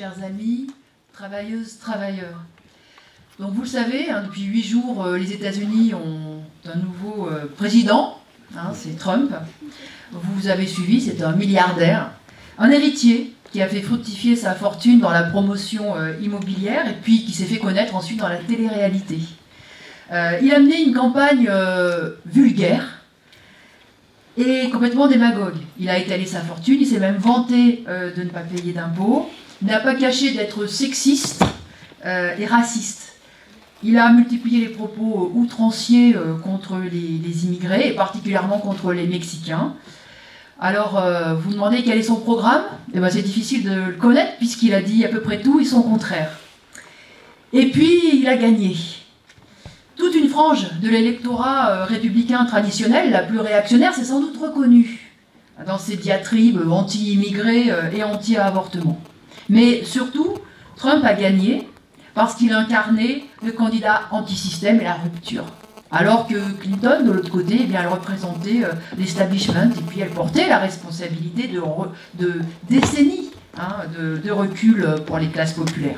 chers amis, travailleuses, travailleurs. Donc vous le savez, hein, depuis 8 jours, les États-Unis ont un nouveau président, hein, c'est Trump. Vous avez suivi, c'est un milliardaire, un héritier qui a fait fructifier sa fortune dans la promotion immobilière et puis qui s'est fait connaître ensuite dans la télé-réalité. Il a mené une campagne vulgaire et complètement démagogue. Il a étalé sa fortune, il s'est même vanté de ne pas payer d'impôts. Il n'a pas caché d'être sexiste et raciste. Il a multiplié les propos outranciers contre les immigrés, et particulièrement contre les Mexicains. Alors, vous vous demandez quel est son programme? Eh ben, c'est difficile de le connaître, puisqu'il a dit à peu près tout et son contraire. Et puis, il a gagné. Toute une frange de l'électorat républicain traditionnel, la plus réactionnaire, s'est sans doute reconnue dans ses diatribes anti-immigrés et anti-avortement. Mais surtout, Trump a gagné parce qu'il incarnait le candidat anti-système et la rupture. Alors que Clinton, de l'autre côté, eh bien, elle représentait l'establishment et puis elle portait la responsabilité de décennies de recul pour les classes populaires.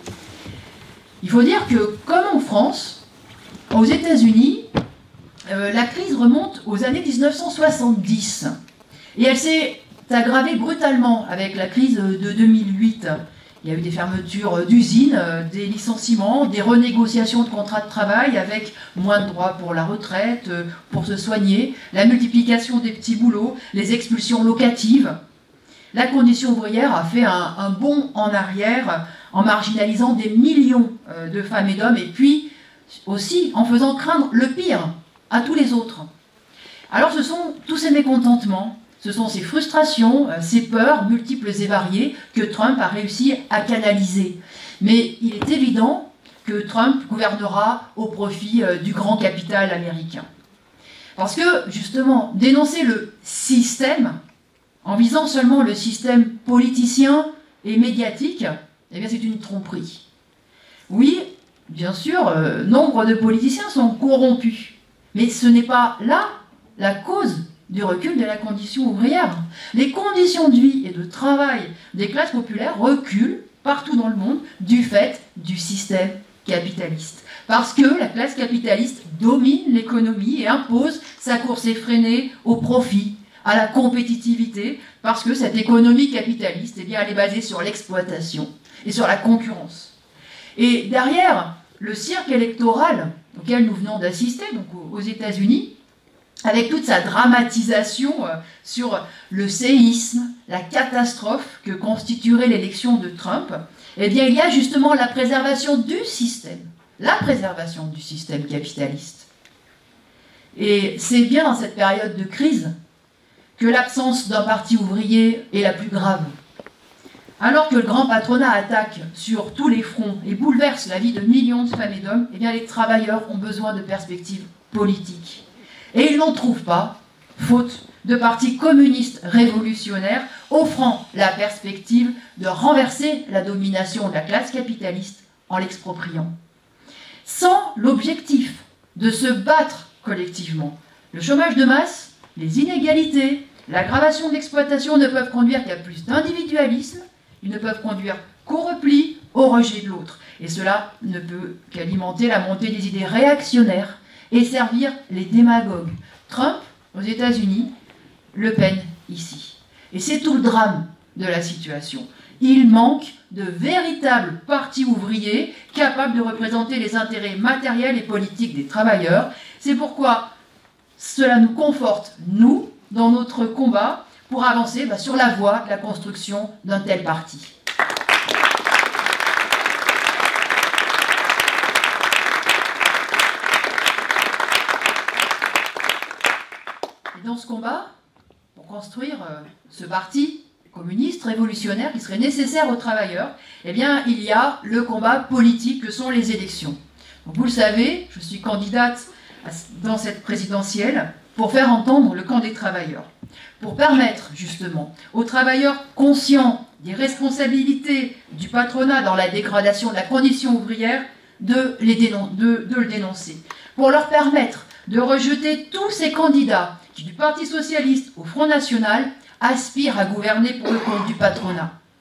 Il faut dire que, comme en France, aux États-Unis, la crise remonte aux années 1970 et elle s'est aggravée brutalement avec la crise de 2008. Il y a eu des fermetures d'usines, des licenciements, des renégociations de contrats de travail avec moins de droits pour la retraite, pour se soigner, la multiplication des petits boulots, les expulsions locatives. La condition ouvrière a fait un bond en arrière en marginalisant des millions de femmes et d'hommes et puis aussi en faisant craindre le pire à tous les autres. Alors ce sont tous ces mécontentements, ce sont ces frustrations, ces peurs multiples et variées que Trump a réussi à canaliser. Mais il est évident que Trump gouvernera au profit du grand capital américain. Parce que, justement, dénoncer le système, en visant seulement le système politicien et médiatique, eh bien c'est une tromperie. Oui, bien sûr, nombre de politiciens sont corrompus. Mais ce n'est pas là la cause du recul de la condition ouvrière. Les conditions de vie et de travail des classes populaires reculent partout dans le monde du fait du système capitaliste. Parce que la classe capitaliste domine l'économie et impose sa course effrénée au profit, à la compétitivité, parce que cette économie capitaliste, eh bien, elle est basée sur l'exploitation et sur la concurrence. Et derrière le cirque électoral auquel nous venons d'assister, donc aux États-Unis, avec toute sa dramatisation sur le séisme, la catastrophe que constituerait l'élection de Trump, eh bien, il y a justement la préservation du système capitaliste. Et c'est bien dans cette période de crise que l'absence d'un parti ouvrier est la plus grave. Alors que le grand patronat attaque sur tous les fronts et bouleverse la vie de millions de femmes et d'hommes, eh bien, les travailleurs ont besoin de perspectives politiques. Et ils n'en trouvent pas, faute de partis communistes révolutionnaires offrant la perspective de renverser la domination de la classe capitaliste en l'expropriant. Sans l'objectif de se battre collectivement, le chômage de masse, les inégalités, l'aggravation de l'exploitation ne peuvent conduire qu'à plus d'individualisme, ils ne peuvent conduire qu'au repli, au rejet de l'autre. Et cela ne peut qu'alimenter la montée des idées réactionnaires et servir les démagogues. Trump aux États-Unis, Le Pen ici. Et c'est tout le drame de la situation. Il manque de véritables partis ouvriers capables de représenter les intérêts matériels et politiques des travailleurs. C'est pourquoi cela nous conforte, nous, dans notre combat pour avancer sur la voie de la construction d'un tel parti. Dans ce combat, pour construire ce parti communiste, révolutionnaire, qui serait nécessaire aux travailleurs, eh bien, il y a le combat politique que sont les élections. Donc, vous le savez, je suis candidate dans cette présidentielle pour faire entendre le camp des travailleurs, pour permettre justement aux travailleurs conscients des responsabilités du patronat dans la dégradation de la condition ouvrière de le dénoncer, pour leur permettre de rejeter tous ces candidats qui, du Parti socialiste au Front national, aspirent à gouverner pour le compte du patronat.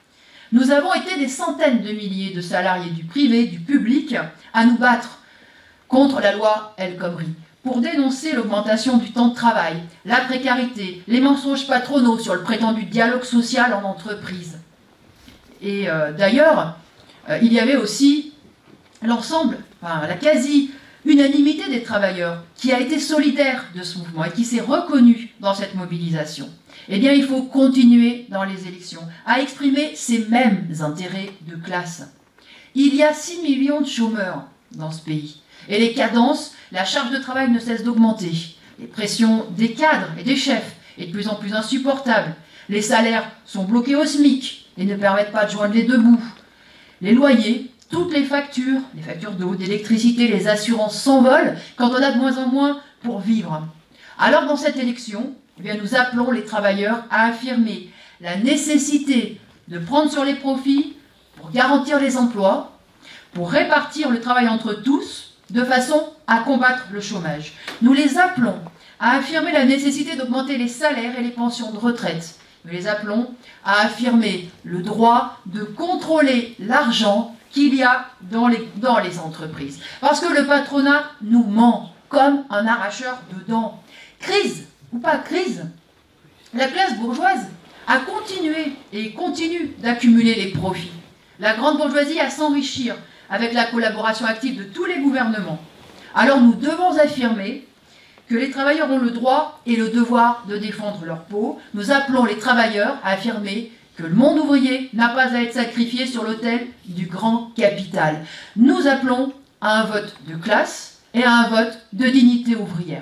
Nous avons été des centaines de milliers de salariés du privé, du public, à nous battre contre la loi El Khomri, pour dénoncer l'augmentation du temps de travail, la précarité, les mensonges patronaux sur le prétendu dialogue social en entreprise. Et d'ailleurs, il y avait aussi l'ensemble, enfin, la quasi-unanimité des travailleurs qui a été solidaire de ce mouvement et qui s'est reconnu dans cette mobilisation. Eh bien, il faut continuer dans les élections à exprimer ces mêmes intérêts de classe. Il y a 6 millions de chômeurs dans ce pays. Et les cadences, la charge de travail ne cesse d'augmenter. Les pressions des cadres et des chefs est de plus en plus insupportable. Les salaires sont bloqués au SMIC et ne permettent pas de joindre les deux bouts. Les loyers, toutes les factures d'eau, d'électricité, les assurances s'envolent quand on a de moins en moins pour vivre. Alors dans cette élection, eh bien, nous appelons les travailleurs à affirmer la nécessité de prendre sur les profits pour garantir les emplois, pour répartir le travail entre tous, de façon à combattre le chômage. Nous les appelons à affirmer la nécessité d'augmenter les salaires et les pensions de retraite. Nous les appelons à affirmer le droit de contrôler l'argent qu'il y a dans les entreprises. Parce que le patronat nous ment comme un arracheur de dents. Crise ou pas crise, la classe bourgeoise a continué et continue d'accumuler les profits. La grande bourgeoisie a s'enrichir avec la collaboration active de tous les gouvernements. Alors nous devons affirmer que les travailleurs ont le droit et le devoir de défendre leur peau. Nous appelons les travailleurs à affirmer que le monde ouvrier n'a pas à être sacrifié sur l'autel du grand capital. Nous appelons à un vote de classe et à un vote de dignité ouvrière.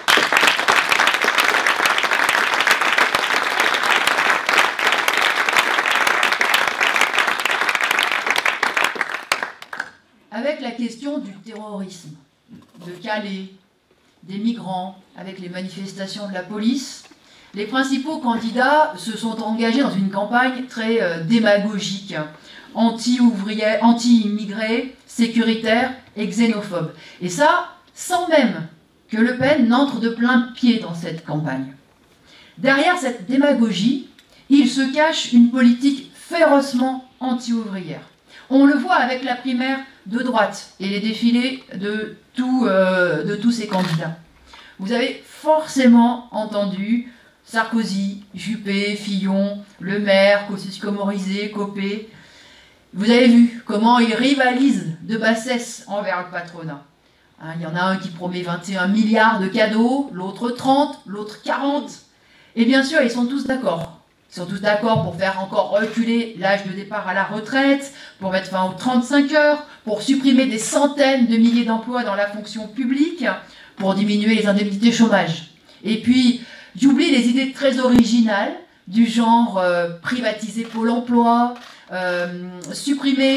Avec la question du terrorisme, de Calais, des migrants, avec les manifestations de la police, les principaux candidats se sont engagés dans une campagne très démagogique, anti-ouvrière, anti-immigrés, sécuritaire et xénophobe. Et ça, sans même que Le Pen n'entre de plein pied dans cette campagne. Derrière cette démagogie, il se cache une politique férocement anti-ouvrière. On le voit avec la primaire de droite et les défilés de tous ces candidats. Vous avez forcément entendu Sarkozy, Juppé, Fillon, Le Maire, Kosciusko-Morizet, Copé. Vous avez vu comment ils rivalisent de bassesse envers le patronat. Il y en a un qui promet 21 milliards de cadeaux, l'autre 30, l'autre 40. Et bien sûr, ils sont tous d'accord. Ils sont tous d'accord pour faire encore reculer l'âge de départ à la retraite, pour mettre fin aux 35 heures, pour supprimer des centaines de milliers d'emplois dans la fonction publique, pour diminuer les indemnités chômage. Et puis, j'oublie les idées très originales, du genre privatiser Pôle emploi, supprimer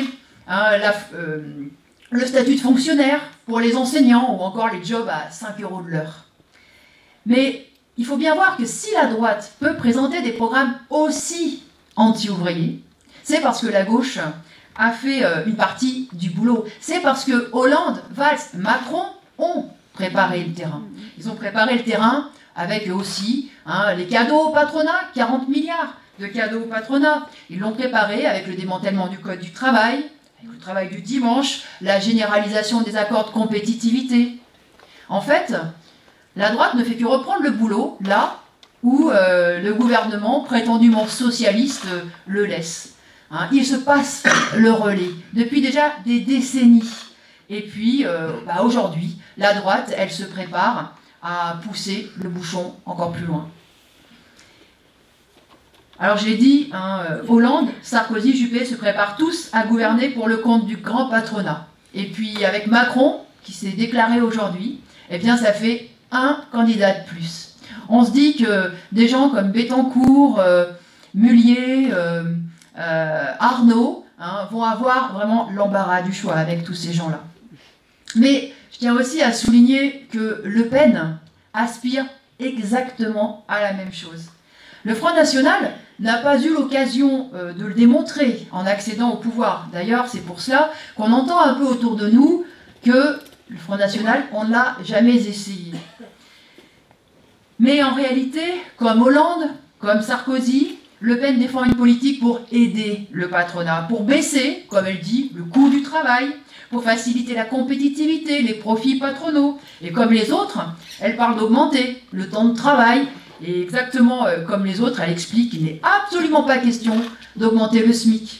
le statut de fonctionnaire pour les enseignants, ou encore les jobs à 5 € de l'heure. Mais il faut bien voir que si la droite peut présenter des programmes aussi anti-ouvriers, c'est parce que la gauche a fait une partie du boulot. C'est parce que Hollande, Valls, Macron ont préparé le terrain. Ils ont préparé le terrain avec aussi les cadeaux au patronat, 40 milliards de cadeaux au patronat. Ils l'ont préparé avec le démantèlement du Code du travail, avec le travail du dimanche, la généralisation des accords de compétitivité. En fait, la droite ne fait que reprendre le boulot là où le gouvernement prétendument socialiste le laisse. Il se passe le relais depuis déjà des décennies. Et puis, aujourd'hui, la droite, elle se prépare à pousser le bouchon encore plus loin. Alors j'ai dit, Hollande, Sarkozy, Juppé se préparent tous à gouverner pour le compte du grand patronat. Et puis avec Macron, qui s'est déclaré aujourd'hui, eh bien ça fait un candidat de plus. On se dit que des gens comme Bettencourt, Mullier, Arnaud vont avoir vraiment l'embarras du choix avec tous ces gens-là. Mais je tiens aussi à souligner que Le Pen aspire exactement à la même chose. Le Front National n'a pas eu l'occasion de le démontrer en accédant au pouvoir. D'ailleurs, c'est pour cela qu'on entend un peu autour de nous que le Front National, on ne l'a jamais essayé. Mais en réalité, comme Hollande, comme Sarkozy, Le Pen défend une politique pour aider le patronat, pour baisser, comme elle dit, le coût du travail, pour faciliter la compétitivité, les profits patronaux. Et comme les autres, elle parle d'augmenter le temps de travail. Et exactement comme les autres, elle explique qu'il n'est absolument pas question d'augmenter le SMIC.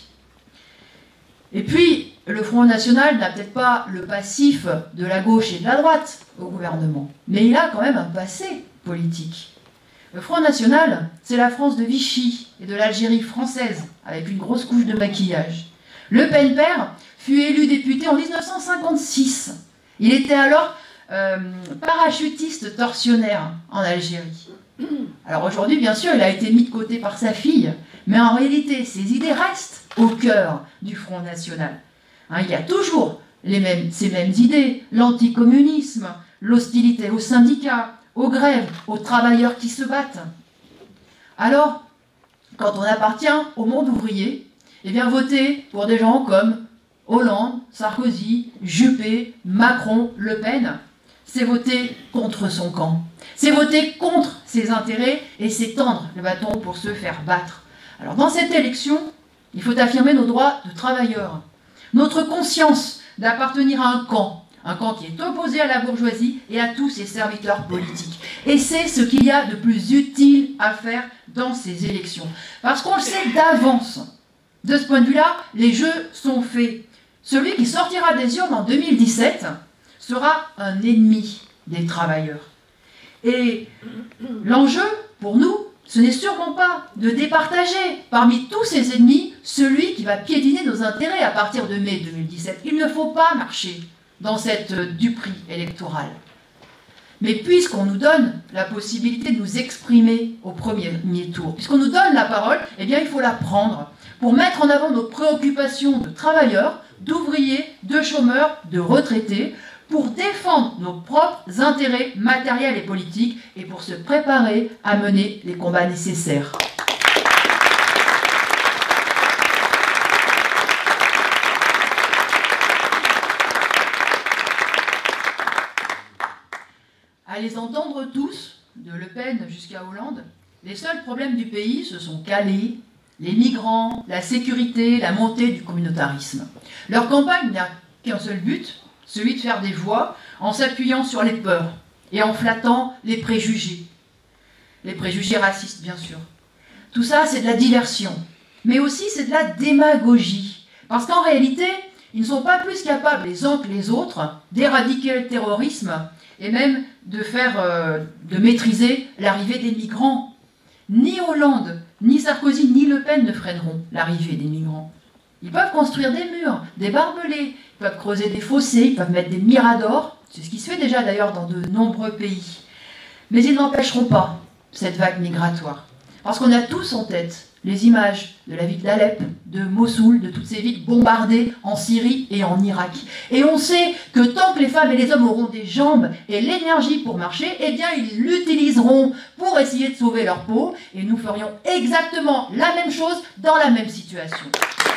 Et puis, le Front National n'a peut-être pas le passif de la gauche et de la droite au gouvernement, mais il a quand même un passé politique. Le Front National, c'est la France de Vichy et de l'Algérie française, avec une grosse couche de maquillage. Le Pen père fut élu député en 1956. Il était alors parachutiste tortionnaire en Algérie. Alors aujourd'hui, bien sûr, il a été mis de côté par sa fille, mais en réalité, ses idées restent au cœur du Front National. Hein, il y a toujours ces mêmes idées, l'anticommunisme, l'hostilité aux syndicats, aux grèves, aux travailleurs qui se battent. Alors, quand on appartient au monde ouvrier, eh bien voter pour des gens comme Hollande, Sarkozy, Juppé, Macron, Le Pen, c'est voter contre son camp. C'est voter contre ses intérêts et c'est tendre le bâton pour se faire battre. Alors dans cette élection, il faut affirmer nos droits de travailleurs, notre conscience d'appartenir à un camp qui est opposé à la bourgeoisie et à tous ses serviteurs politiques. Et c'est ce qu'il y a de plus utile à faire dans ces élections. Parce qu'on le sait d'avance. De ce point de vue-là, les jeux sont faits. Celui qui sortira des urnes en 2017 sera un ennemi des travailleurs. Et l'enjeu, pour nous, ce n'est sûrement pas de départager parmi tous ces ennemis celui qui va piétiner nos intérêts à partir de mai 2017. Il ne faut pas marcher dans cette duperie électorale. Mais puisqu'on nous donne la possibilité de nous exprimer au premier tour, puisqu'on nous donne la parole, eh bien il faut la prendre pour mettre en avant nos préoccupations de travailleurs, d'ouvriers, de chômeurs, de retraités, pour défendre nos propres intérêts matériels et politiques et pour se préparer à mener les combats nécessaires. À les entendre tous, de Le Pen jusqu'à Hollande, les seuls problèmes du pays se sont calés, les migrants, la sécurité, la montée du communautarisme. Leur campagne n'a qu'un seul but, celui de faire des voix en s'appuyant sur les peurs et en flattant les préjugés racistes bien sûr. Tout ça c'est de la diversion, mais aussi c'est de la démagogie, parce qu'en réalité ils ne sont pas plus capables les uns que les autres d'éradiquer le terrorisme et même de maîtriser l'arrivée des migrants. Ni Hollande, ni Sarkozy, ni Le Pen ne freineront l'arrivée des migrants. Ils peuvent construire des murs, des barbelés, ils peuvent creuser des fossés, ils peuvent mettre des miradors, c'est ce qui se fait déjà d'ailleurs dans de nombreux pays. Mais ils n'empêcheront pas cette vague migratoire. Parce qu'on a tous en tête les images de la ville d'Alep, de Mossoul, de toutes ces villes bombardées en Syrie et en Irak. Et on sait que tant que les femmes et les hommes auront des jambes et l'énergie pour marcher, eh bien ils l'utiliseront pour essayer de sauver leur peau, et nous ferions exactement la même chose dans la même situation.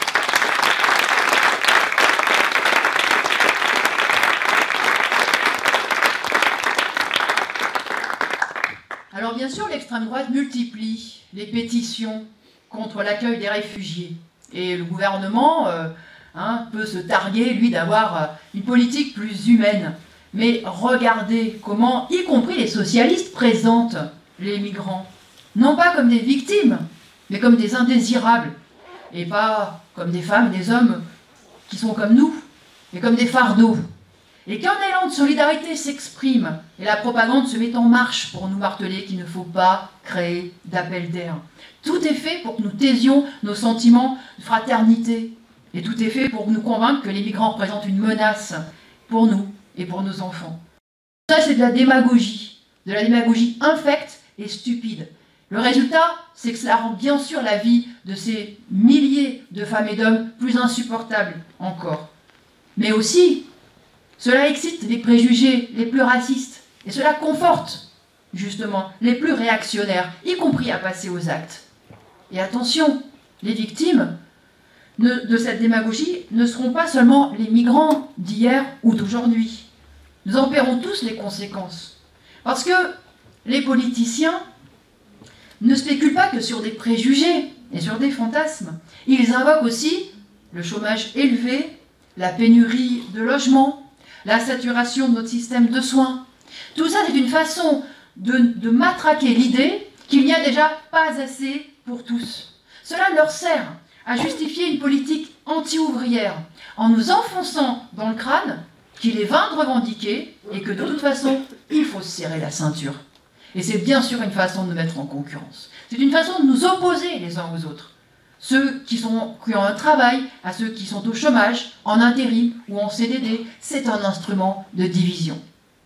Alors bien sûr, l'extrême droite multiplie les pétitions contre l'accueil des réfugiés. Et le gouvernement peut se targuer, lui, d'avoir une politique plus humaine. Mais regardez comment, y compris les socialistes, présentent les migrants. Non pas comme des victimes, mais comme des indésirables. Et pas comme des femmes et des hommes qui sont comme nous, mais comme des fardeaux. Et qu'un élan de solidarité s'exprime et la propagande se met en marche pour nous marteler qu'il ne faut pas créer d'appel d'air. Tout est fait pour que nous taisions nos sentiments de fraternité. Et tout est fait pour nous convaincre que les migrants représentent une menace pour nous et pour nos enfants. Ça, c'est de la démagogie infecte et stupide. Le résultat, c'est que cela rend bien sûr la vie de ces milliers de femmes et d'hommes plus insupportable encore. Mais aussi, cela excite les préjugés les plus racistes et cela conforte justement les plus réactionnaires, y compris à passer aux actes. Et attention, les victimes de cette démagogie ne seront pas seulement les migrants d'hier ou d'aujourd'hui. Nous en paierons tous les conséquences. Parce que les politiciens ne spéculent pas que sur des préjugés, et sur des fantasmes. Ils invoquent aussi le chômage élevé, la pénurie de logements, la saturation de notre système de soins. Tout ça, c'est une façon de matraquer l'idée qu'il n'y a déjà pas assez pour tous. Cela leur sert à justifier une politique anti-ouvrière en nous enfonçant dans le crâne qu'il est vain de revendiquer et que de toute façon, il faut se serrer la ceinture. Et c'est bien sûr une façon de nous mettre en concurrence. C'est une façon de nous opposer les uns aux autres. Ceux qui ont un travail à ceux qui sont au chômage, en intérim ou en CDD, c'est un instrument de division.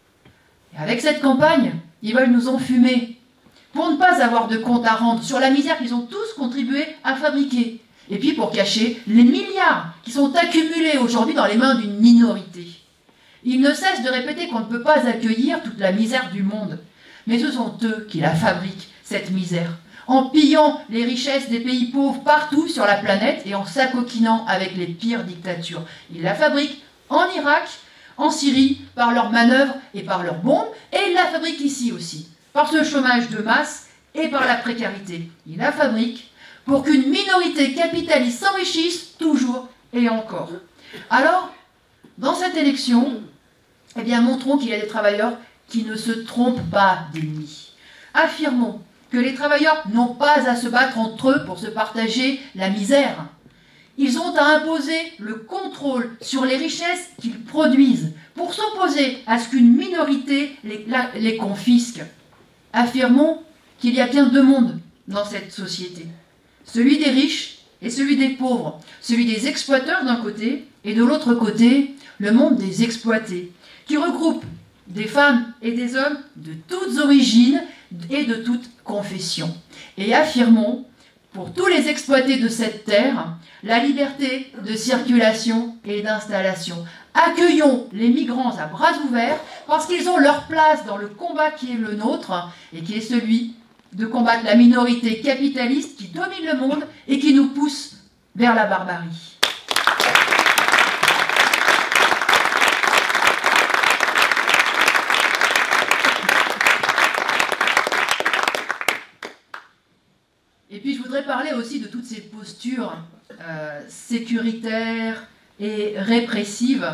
Et avec cette campagne, ils veulent nous enfumer pour ne pas avoir de compte à rendre sur la misère qu'ils ont tous contribué à fabriquer. Et puis pour cacher les milliards qui sont accumulés aujourd'hui dans les mains d'une minorité. Ils ne cessent de répéter qu'on ne peut pas accueillir toute la misère du monde. Mais ce sont eux qui la fabriquent, cette misère, en pillant les richesses des pays pauvres partout sur la planète et en s'acoquinant avec les pires dictatures. Ils la fabriquent en Irak, en Syrie, par leurs manœuvres et par leurs bombes, et ils la fabriquent ici aussi, par ce chômage de masse et par la précarité. Ils la fabriquent pour qu'une minorité capitaliste s'enrichisse toujours et encore. Alors, dans cette élection, eh bien, montrons qu'il y a des travailleurs qui ne se trompent pas d'ennemis. Affirmons que les travailleurs n'ont pas à se battre entre eux pour se partager la misère. Ils ont à imposer le contrôle sur les richesses qu'ils produisent pour s'opposer à ce qu'une minorité les confisque. Affirmons qu'il y a bien deux mondes dans cette société. Celui des riches et celui des pauvres. Celui des exploiteurs d'un côté et de l'autre côté, le monde des exploités, qui regroupe des femmes et des hommes de toutes origines et de toutes confessions. Et affirmons, pour tous les exploités de cette terre, la liberté de circulation et d'installation. Accueillons les migrants à bras ouverts parce qu'ils ont leur place dans le combat qui est le nôtre et qui est celui de combattre la minorité capitaliste qui domine le monde et qui nous pousse vers la barbarie. Et puis je voudrais parler aussi de toutes ces postures sécuritaires et répressives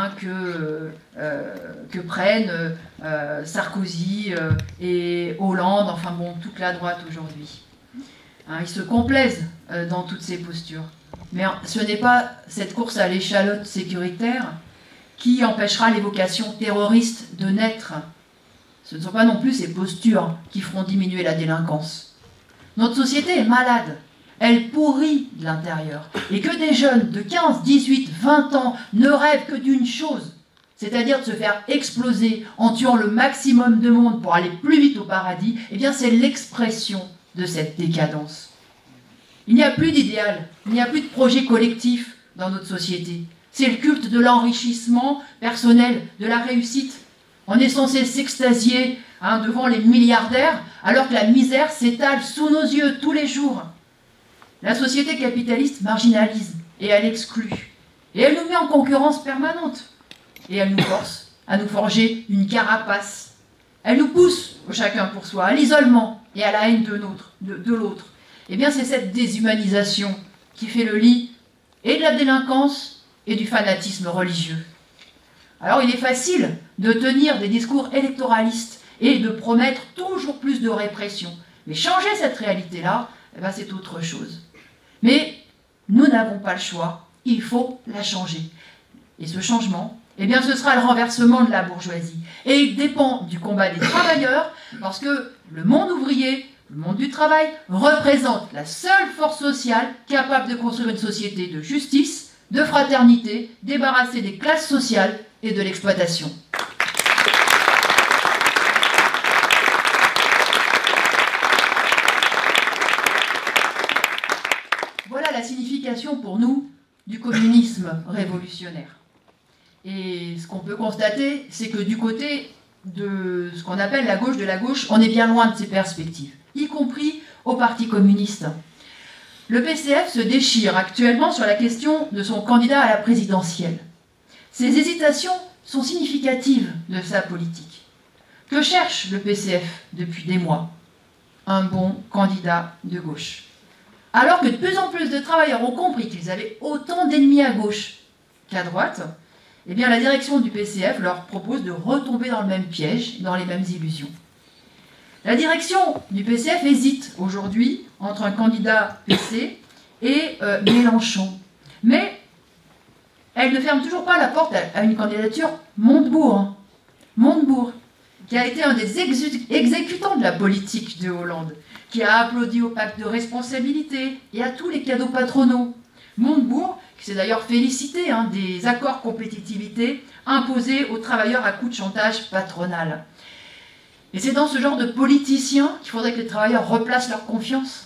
que prennent Sarkozy et Hollande, enfin bon, toute la droite aujourd'hui. Ils se complaisent dans toutes ces postures. Mais ce n'est pas cette course à l'échalote sécuritaire qui empêchera l'évocation terroriste de naître. Ce ne sont pas non plus ces postures qui feront diminuer la délinquance. Notre société est malade, elle pourrit de l'intérieur. Et que des jeunes de 15, 18, 20 ans ne rêvent que d'une chose, c'est-à-dire de se faire exploser en tuant le maximum de monde pour aller plus vite au paradis, eh bien c'est l'expression de cette décadence. Il n'y a plus d'idéal, il n'y a plus de projet collectif dans notre société. C'est le culte de l'enrichissement personnel, de la réussite. On est censé s'extasier devant les milliardaires, alors que la misère s'étale sous nos yeux tous les jours. La société capitaliste marginalise et elle exclut. Et elle nous met en concurrence permanente. Et elle nous force à nous forger une carapace. Elle nous pousse au chacun pour soi, à l'isolement et à la haine de l'autre. Eh bien, c'est cette déshumanisation qui fait le lit et de la délinquance et du fanatisme religieux. Alors, il est facile de tenir des discours électoralistes et de promettre toujours plus de répression. Mais changer cette réalité-là, eh bien, c'est autre chose. Mais nous n'avons pas le choix, il faut la changer. Et ce changement, eh bien, ce sera le renversement de la bourgeoisie. Et il dépend du combat des travailleurs, parce que le monde ouvrier, le monde du travail, représente la seule force sociale capable de construire une société de justice, de fraternité, débarrassée des classes sociales et de l'exploitation. Voilà la signification pour nous du communisme révolutionnaire. Et ce qu'on peut constater, c'est que du côté de ce qu'on appelle la gauche de la gauche, on est bien loin de ces perspectives, y compris au Parti communiste. Le PCF se déchire actuellement sur la question de son candidat à la présidentielle. Ces hésitations sont significatives de sa politique. Que cherche le PCF depuis des mois? Un bon candidat de gauche. Alors que de plus en plus de travailleurs ont compris qu'ils avaient autant d'ennemis à gauche qu'à droite, eh bien la direction du PCF leur propose de retomber dans le même piège, dans les mêmes illusions. La direction du PCF hésite aujourd'hui entre un candidat PC et Mélenchon. Mais elle ne ferme toujours pas la porte à une candidature Montebourg. Montebourg, qui a été un des exécutants de la politique de Hollande, qui a applaudi au pacte de responsabilité et à tous les cadeaux patronaux. Montebourg, qui s'est d'ailleurs félicité des accords compétitivité imposés aux travailleurs à coup de chantage patronal. Et c'est dans ce genre de politiciens qu'il faudrait que les travailleurs replacent leur confiance.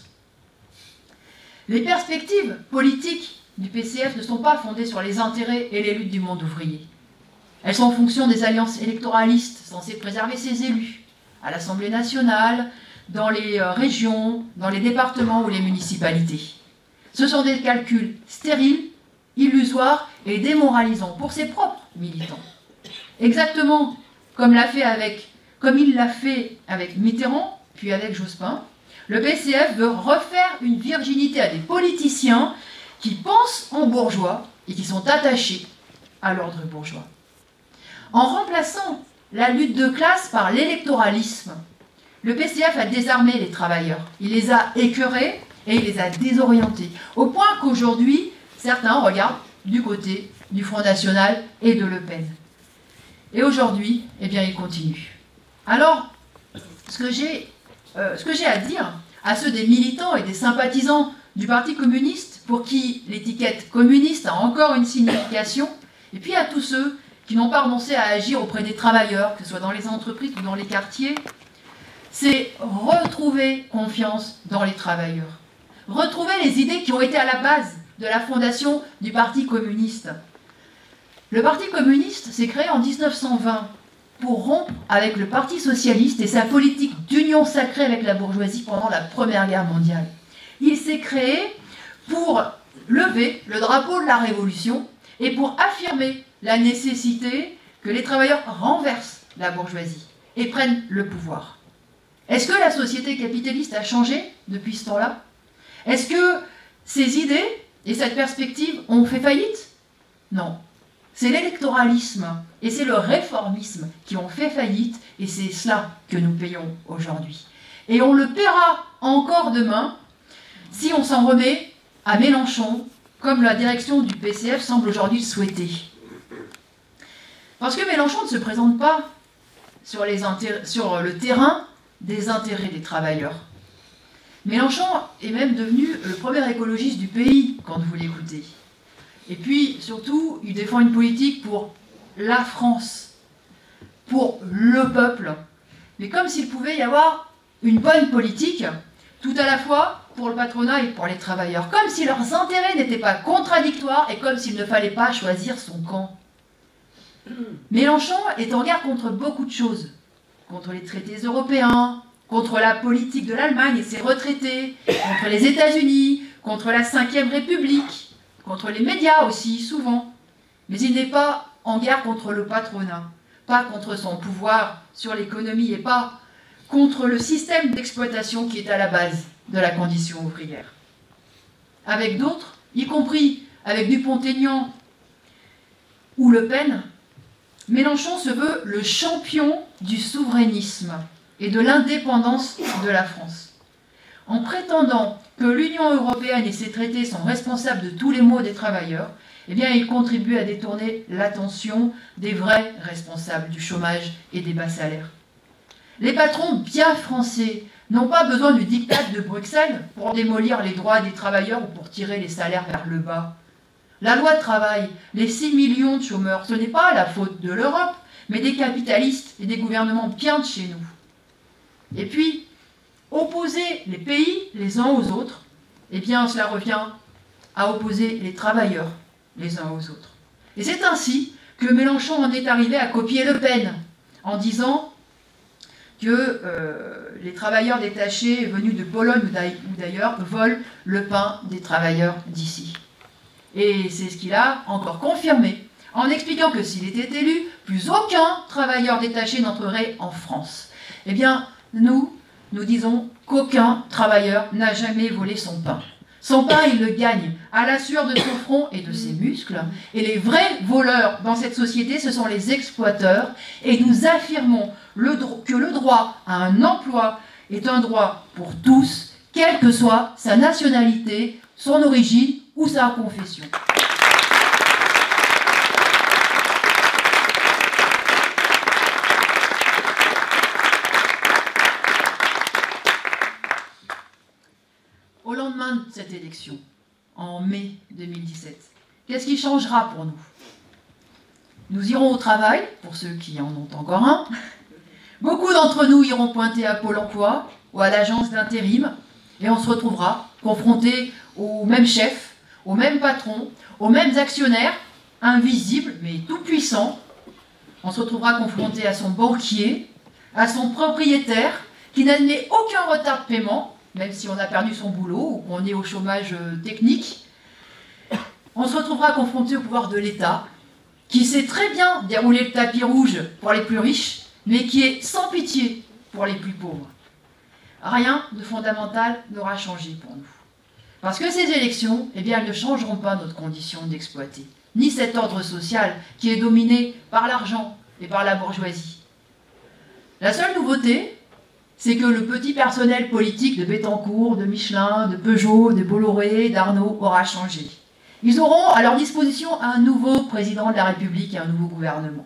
Les perspectives politiques du PCF ne sont pas fondées sur les intérêts et les luttes du monde ouvrier. Elles sont en fonction des alliances électoralistes censées préserver ses élus, à l'Assemblée nationale, dans les régions, dans les départements ou les municipalités. Ce sont des calculs stériles, illusoires et démoralisants pour ses propres militants. Exactement comme il l'a fait avec Mitterrand, puis avec Jospin, le PCF veut refaire une virginité à des politiciens qui pensent en bourgeois et qui sont attachés à l'ordre bourgeois. En remplaçant la lutte de classe par l'électoralisme, le PCF a désarmé les travailleurs. Il les a écœurés et il les a désorientés. Au point qu'aujourd'hui, certains regardent du côté du Front National et de Le Pen. Et aujourd'hui, eh bien, il continue. Alors, ce que j'ai à dire à ceux des militants et des sympathisants du Parti communiste, pour qui l'étiquette communiste a encore une signification, et puis à tous ceux qui n'ont pas renoncé à agir auprès des travailleurs, que ce soit dans les entreprises ou dans les quartiers, c'est retrouver confiance dans les travailleurs. Retrouver les idées qui ont été à la base de la fondation du Parti communiste. Le Parti communiste s'est créé en 1920 pour rompre avec le Parti socialiste et sa politique d'union sacrée avec la bourgeoisie pendant la Première Guerre mondiale. Il s'est créé pour lever le drapeau de la Révolution et pour affirmer la nécessité que les travailleurs renversent la bourgeoisie et prennent le pouvoir. Est-ce que la société capitaliste a changé depuis ce temps-là? Est-ce que ces idées et cette perspective ont fait faillite? Non. C'est l'électoralisme et c'est le réformisme qui ont fait faillite et c'est cela que nous payons aujourd'hui. Et on le paiera encore demain si on s'en remet à Mélenchon, comme la direction du PCF semble aujourd'hui le souhaiter. Parce que Mélenchon ne se présente pas sur le terrain des intérêts des travailleurs. Mélenchon est même devenu le premier écologiste du pays, quand vous l'écoutez. Et puis, surtout, il défend une politique pour la France, pour le peuple. Mais comme s'il pouvait y avoir une bonne politique, tout à la fois pour le patronat et pour les travailleurs. Comme si leurs intérêts n'étaient pas contradictoires et comme s'il ne fallait pas choisir son camp. Mélenchon est en guerre contre beaucoup de choses. Contre les traités européens, contre la politique de l'Allemagne et ses retraités, contre les États-Unis, contre la Ve République, contre les médias aussi, souvent. Mais il n'est pas en guerre contre le patronat, pas contre son pouvoir sur l'économie et pas contre le système d'exploitation qui est à la base de la condition ouvrière. Avec d'autres, y compris avec Dupont-Aignan ou Le Pen, Mélenchon se veut le champion du souverainisme et de l'indépendance de la France. En prétendant que l'Union européenne et ses traités sont responsables de tous les maux des travailleurs, eh bien, il contribue à détourner l'attention des vrais responsables du chômage et des bas salaires. Les patrons bien français n'ont pas besoin du diktat de Bruxelles pour démolir les droits des travailleurs ou pour tirer les salaires vers le bas. La loi travail, les 6 millions de chômeurs, ce n'est pas la faute de l'Europe, mais des capitalistes et des gouvernements bien de chez nous. Et puis, opposer les pays les uns aux autres, eh bien, cela revient à opposer les travailleurs les uns aux autres. Et c'est ainsi que Mélenchon en est arrivé à copier Le Pen, en disant que les travailleurs détachés venus de Pologne ou d'ailleurs volent le pain des travailleurs d'ici. Et c'est ce qu'il a encore confirmé, en expliquant que s'il était élu, plus aucun travailleur détaché n'entrerait en France. Eh bien, nous disons qu'aucun travailleur n'a jamais volé son pain. Son pain, il le gagne à la sueur de son front et de ses muscles. Et les vrais voleurs dans cette société, ce sont les exploiteurs. Et nous affirmons que le droit à un emploi est un droit pour tous, quelle que soit sa nationalité, son origine ou sa confession. Au lendemain de cette élection, en mai 2017, qu'est-ce qui changera pour nous? Nous irons au travail, pour ceux qui en ont encore un. Beaucoup d'entre nous iront pointer à Pôle emploi ou à l'agence d'intérim et on se retrouvera confrontés aux mêmes chefs, aux mêmes patrons, aux mêmes actionnaires, invisibles mais tout puissants. On se retrouvera confronté à son banquier, à son propriétaire qui n'admet aucun retard de paiement, même si on a perdu son boulot ou qu'on est au chômage technique. On se retrouvera confronté au pouvoir de l'État, qui sait très bien dérouler le tapis rouge pour les plus riches, mais qui est sans pitié pour les plus pauvres. Rien de fondamental n'aura changé pour nous. Parce que ces élections, eh bien, elles ne changeront pas notre condition d'exploiter, ni cet ordre social qui est dominé par l'argent et par la bourgeoisie. La seule nouveauté, c'est que le petit personnel politique de Bettencourt, de Michelin, de Peugeot, de Bolloré, d'Arnaud aura changé. Ils auront à leur disposition un nouveau président de la République et un nouveau gouvernement.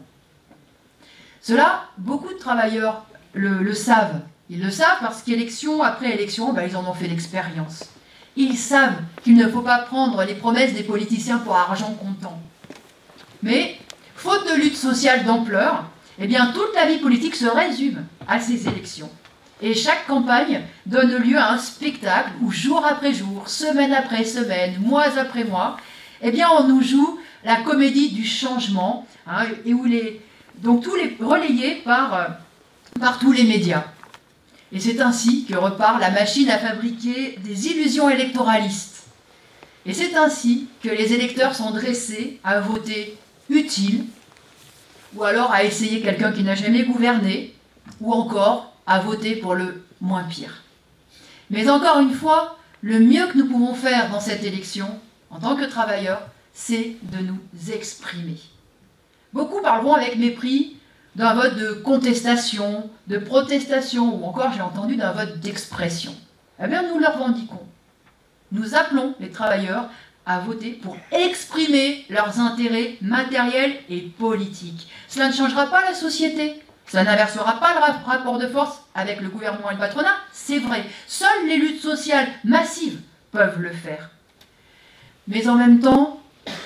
Cela, beaucoup de travailleurs le savent. Ils le savent parce qu'élection après élection, ils en ont fait l'expérience. Ils savent qu'il ne faut pas prendre les promesses des politiciens pour argent comptant. Mais, faute de lutte sociale d'ampleur, eh bien, toute la vie politique se résume à ces élections. Et chaque campagne donne lieu à un spectacle où jour après jour, semaine après semaine, mois après mois, eh bien on nous joue la comédie du changement, et où donc tout est relayé par tous les médias. Et c'est ainsi que repart la machine à fabriquer des illusions électoralistes. Et c'est ainsi que les électeurs sont dressés à voter utile, ou alors à essayer quelqu'un qui n'a jamais gouverné, ou encore à voter pour le moins pire. Mais encore une fois, le mieux que nous pouvons faire dans cette élection, en tant que travailleurs, c'est de nous exprimer. Beaucoup parleront avec mépris d'un vote de contestation, de protestation, ou encore, j'ai entendu, d'un vote d'expression. Eh bien, nous le revendiquons. Nous appelons les travailleurs à voter pour exprimer leurs intérêts matériels et politiques. Cela ne changera pas la société. Cela n'inversera pas le rapport de force avec le gouvernement et le patronat, c'est vrai. Seules les luttes sociales massives peuvent le faire. Mais en même temps,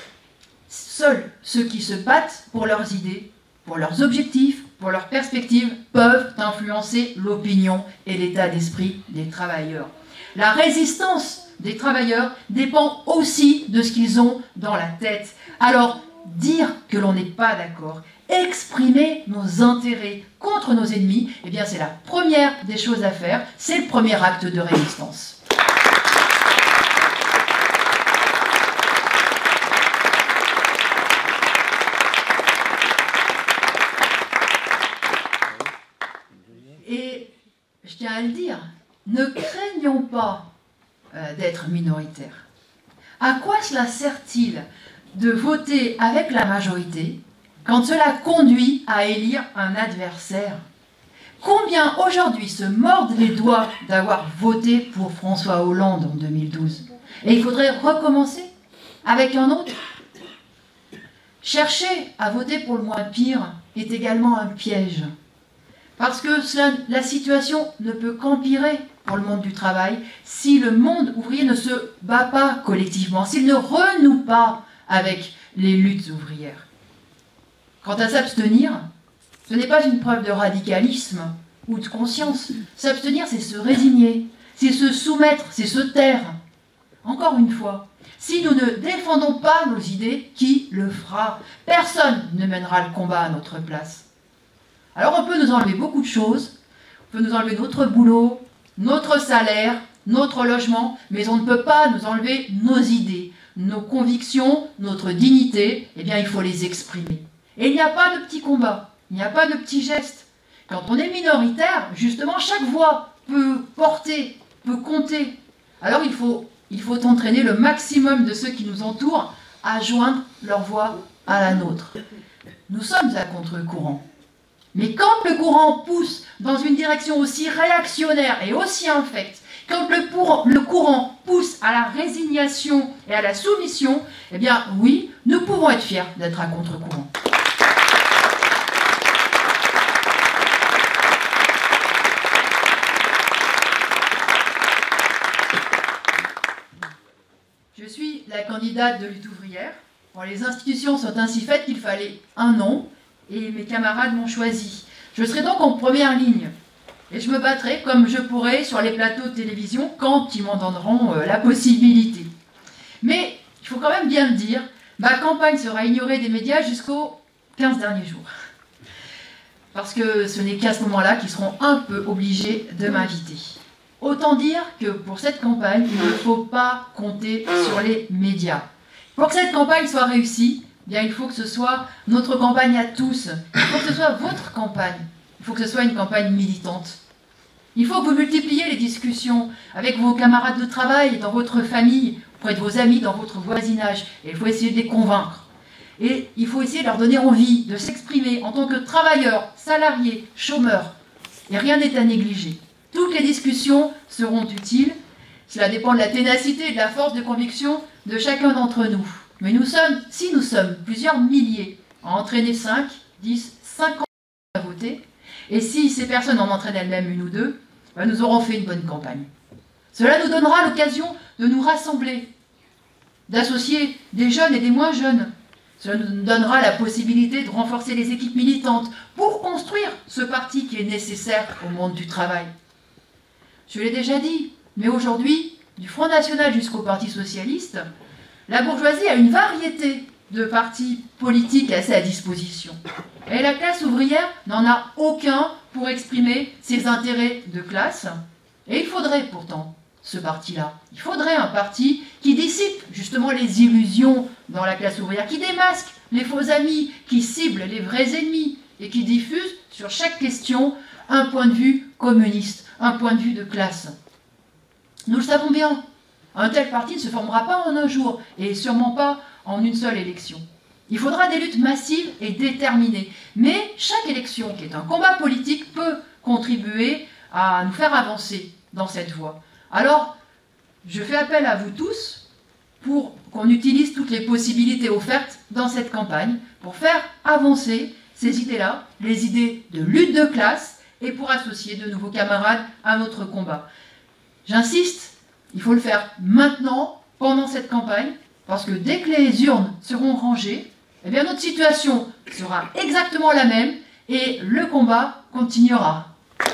seuls ceux qui se battent pour leurs idées, pour leurs objectifs, pour leurs perspectives, peuvent influencer l'opinion et l'état d'esprit des travailleurs. La résistance des travailleurs dépend aussi de ce qu'ils ont dans la tête. Alors, dire que l'on n'est pas d'accord, exprimer nos intérêts contre nos ennemis, eh bien c'est la première des choses à faire, c'est le premier acte de résistance. Et je tiens à le dire, ne craignons pas d'être minoritaires. À quoi cela sert-il de voter avec la majorité quand cela conduit à élire un adversaire? Combien aujourd'hui se mordent les doigts d'avoir voté pour François Hollande en 2012? Et il faudrait recommencer avec un autre? Chercher à voter pour le moins pire est également un piège. Parce que la situation ne peut qu'empirer pour le monde du travail si le monde ouvrier ne se bat pas collectivement, s'il ne renoue pas avec les luttes ouvrières. Quant à s'abstenir, ce n'est pas une preuve de radicalisme ou de conscience. S'abstenir, c'est se résigner, c'est se soumettre, c'est se taire. Encore une fois, si nous ne défendons pas nos idées, qui le fera? Personne ne mènera le combat à notre place. Alors on peut nous enlever beaucoup de choses, on peut nous enlever notre boulot, notre salaire, notre logement, mais on ne peut pas nous enlever nos idées, nos convictions, notre dignité. Eh bien il faut les exprimer. Et il n'y a pas de petits combats, il n'y a pas de petits gestes. Quand on est minoritaire, justement, chaque voix peut porter, peut compter. Alors il faut il faut entraîner le maximum de ceux qui nous entourent à joindre leur voix à la nôtre. Nous sommes à contre-courant. Mais quand le courant pousse dans une direction aussi réactionnaire et aussi infecte, quand le courant pousse à la résignation et à la soumission, eh bien oui, nous pouvons être fiers d'être à contre-courant. Je suis la candidate de Lutte ouvrière. Bon, les institutions sont ainsi faites qu'il fallait un nom et mes camarades m'ont choisi. Je serai donc en première ligne et je me battrai comme je pourrai sur les plateaux de télévision quand ils m'en donneront la possibilité. Mais il faut quand même bien le dire, ma campagne sera ignorée des médias jusqu'aux 15 derniers jours. Parce que ce n'est qu'à ce moment-là qu'ils seront un peu obligés de m'inviter. Autant dire que pour cette campagne, il ne faut pas compter sur les médias. Pour que cette campagne soit réussie, bien, il faut que ce soit notre campagne à tous. Il faut que ce soit votre campagne. Il faut que ce soit une campagne militante. Il faut que vous multipliez les discussions avec vos camarades de travail, dans votre famille, auprès de vos amis, dans votre voisinage. Et il faut essayer de les convaincre. Et il faut essayer de leur donner envie de s'exprimer en tant que travailleurs, salariés, chômeurs. Et rien n'est à négliger. Toutes les discussions seront utiles. Cela dépend de la ténacité et de la force de conviction de chacun d'entre nous. Mais si nous sommes plusieurs milliers à entraîner 5, 10, 50 à voter, et si ces personnes en entraînent elles-mêmes une ou deux, ben nous aurons fait une bonne campagne. Cela nous donnera l'occasion de nous rassembler, d'associer des jeunes et des moins jeunes. Cela nous donnera la possibilité de renforcer les équipes militantes pour construire ce parti qui est nécessaire au monde du travail. Je l'ai déjà dit, mais aujourd'hui, du Front National jusqu'au Parti Socialiste, la bourgeoisie a une variété de partis politiques à sa disposition. Et la classe ouvrière n'en a aucun pour exprimer ses intérêts de classe. Et il faudrait pourtant ce parti-là. Il faudrait un parti qui dissipe justement les illusions dans la classe ouvrière, qui démasque les faux amis, qui cible les vrais ennemis et qui diffuse sur chaque question un point de vue communiste, un point de vue de classe. Nous le savons bien, un tel parti ne se formera pas en un jour et sûrement pas en une seule élection. Il faudra des luttes massives et déterminées. Mais chaque élection, qui est un combat politique, peut contribuer à nous faire avancer dans cette voie. Alors, je fais appel à vous tous pour qu'on utilise toutes les possibilités offertes dans cette campagne pour faire avancer ces idées-là, les idées de lutte de classe, et pour associer de nouveaux camarades à notre combat. J'insiste, il faut le faire maintenant, pendant cette campagne, parce que dès que les urnes seront rangées, eh bien notre situation sera exactement la même et le combat continuera.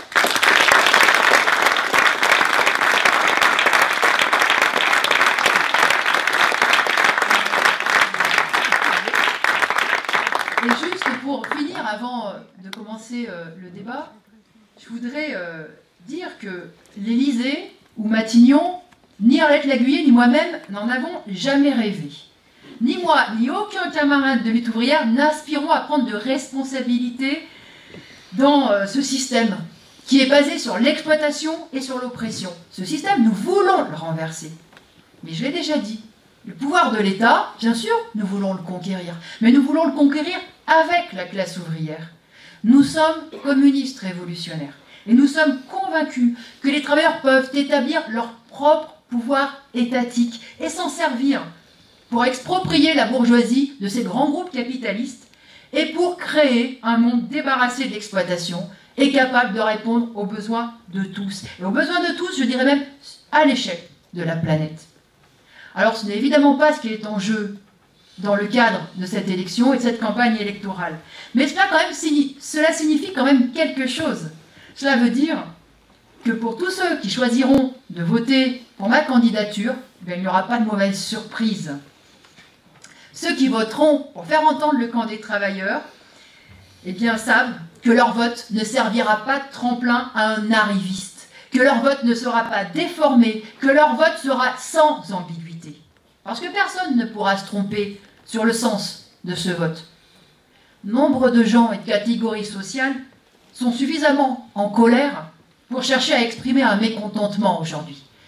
Et juste pour finir, avant de commencer le débat, je voudrais dire que l'Élysée ou Matignon, ni Arlette Laguiller, ni moi-même n'en avons jamais rêvé. Ni moi, ni aucun camarade de lutte ouvrière n'aspirons à prendre de responsabilités dans ce système qui est basé sur l'exploitation et sur l'oppression. Ce système, nous voulons le renverser. Mais je l'ai déjà dit, le pouvoir de l'État, bien sûr, nous voulons le conquérir. Mais nous voulons le conquérir avec la classe ouvrière. Nous sommes communistes révolutionnaires et nous sommes convaincus que les travailleurs peuvent établir leur propre pouvoir étatique et s'en servir pour exproprier la bourgeoisie de ces grands groupes capitalistes et pour créer un monde débarrassé de l'exploitation et capable de répondre aux besoins de tous. Et aux besoins de tous, je dirais même à l'échelle de la planète. Alors ce n'est évidemment pas ce qui est en jeu dans le cadre de cette élection et de cette campagne électorale. Mais cela signifie quand même quelque chose. Cela veut dire que pour tous ceux qui choisiront de voter pour ma candidature, il n'y aura pas de mauvaise surprise. Ceux qui voteront pour faire entendre le camp des travailleurs, eh bien, savent que leur vote ne servira pas de tremplin à un arriviste, que leur vote ne sera pas déformé, que leur vote sera sans ambiguïté. Parce que personne ne pourra se tromper sur le sens de ce vote. Nombre de gens et de catégories sociales sont suffisamment en colère pour chercher à exprimer un mécontentement aujourd'hui.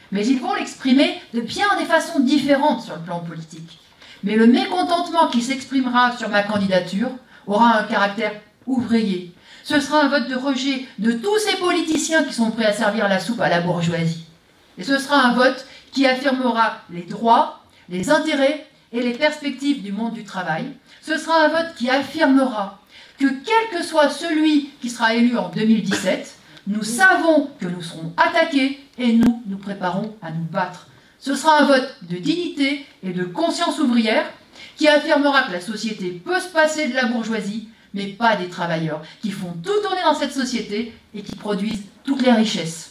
mais ils vont l'exprimer de bien des façons différentes sur le plan politique. Mais le mécontentement qui s'exprimera sur ma candidature aura un caractère ouvrier. Ce sera un vote de rejet de tous ces politiciens qui sont prêts à servir la soupe à la bourgeoisie. Et ce sera un vote qui affirmera les droits, les intérêts et les perspectives du monde du travail. Ce sera un vote qui affirmera que quel que soit celui qui sera élu en 2017, nous savons que nous serons attaqués et nous nous préparons à nous battre. Ce sera un vote de dignité et de conscience ouvrière qui affirmera que la société peut se passer de la bourgeoisie, mais pas des travailleurs qui font tout tourner dans cette société et qui produisent toutes les richesses.